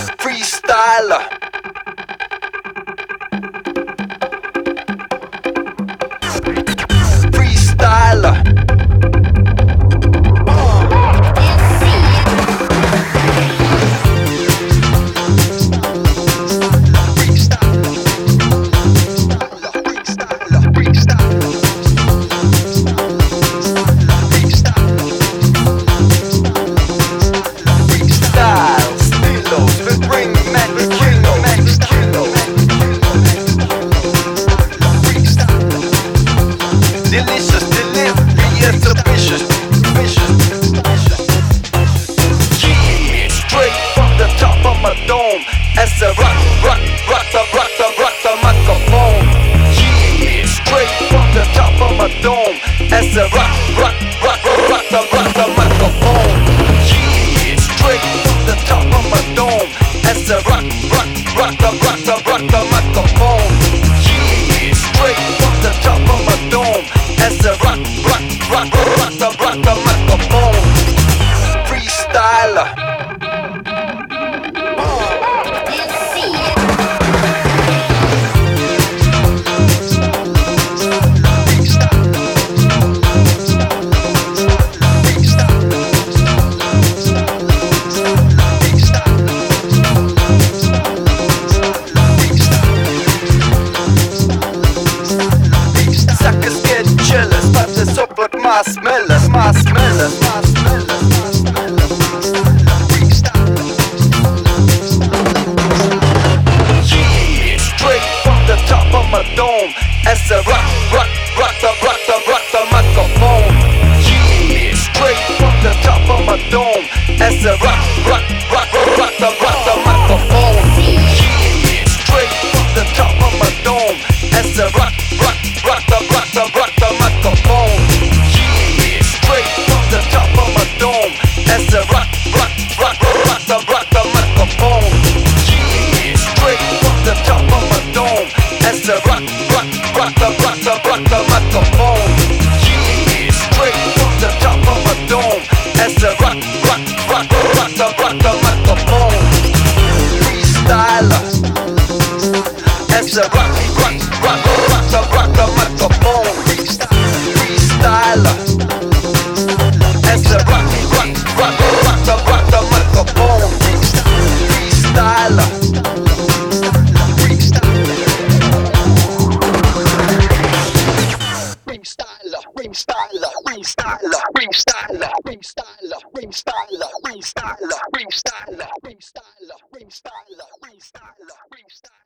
Freestyler. Freestyler. Delicious, delirious, vicious, vicious. Yeah, straight from the top of my dome. As I rock the microphone. Yeah, straight from the top of my dome. As I rock the microphone. Yeah, straight from the top of my dome. As I rock the microphone. Yeah, straight from the top of my dome. As I rock the microphone. Freestyler. Suckers get jealous, but they support my smellers, my smellers, my smellers, my smellers. Yeah, straight from the top of my dome. As I rock the microphone. Yeah, straight from the top of my dome. As I rock the microphone. Yeah, straight from the top of my dome. As I rock the microphone. Yeah, straight from the top of my dome. As I rock the microphone. Yeah, straight from the top of my dome. As I rock the microphone. Yeah, straight from the top of my dome. As I rock the microphone. Freestyler. As I rock the microphone. Freestyler. As I rock the microphone. Freestyler. Freestyler, freestyler, freestyler, freestyler, freestyler, freestyler, freestyler, freestyler, freestyler, freestyler, freestyler, freestyler, freestyler.